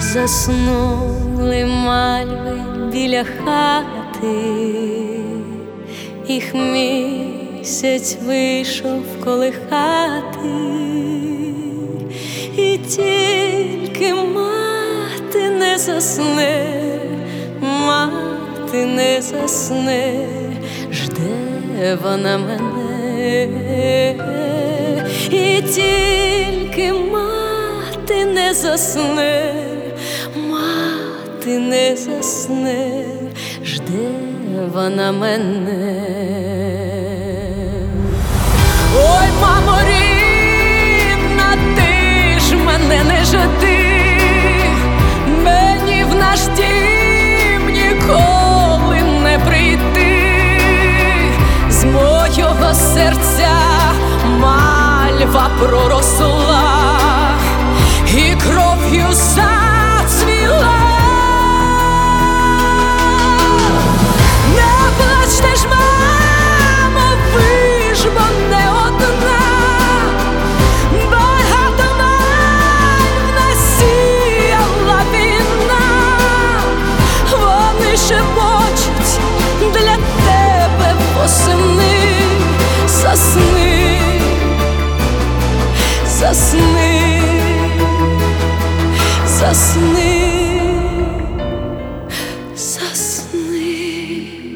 Заснули мальви біля хати, їх місяць вийшов колихати, і тільки мати не засне, мати не засне, жде вона мене, і тільки мати не засне, мати не засне, жде вона мене. Ой, мамо рідна, ти ж мене не жди, мені в наш дім ніколи не прийти, з мого серця мальва проросла і кров'ю зацвіла. Не плачте ж, мамо, ви ж бо не одна, багато мальв насіяла війна, вони шепочуть для тебе восени. Засни, засни, засни, засни.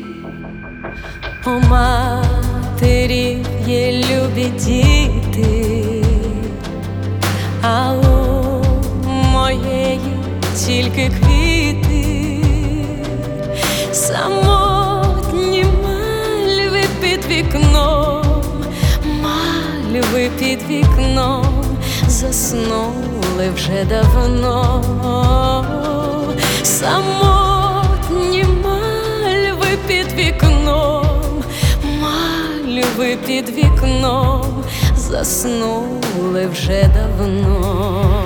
У матерів є любі діти, а у моєї тільки квіти. Самотні мальви під вікном, мальви під вікном, заснули вже давно. Самотні мальви під вікном, мальви під вікном, заснули вже давно.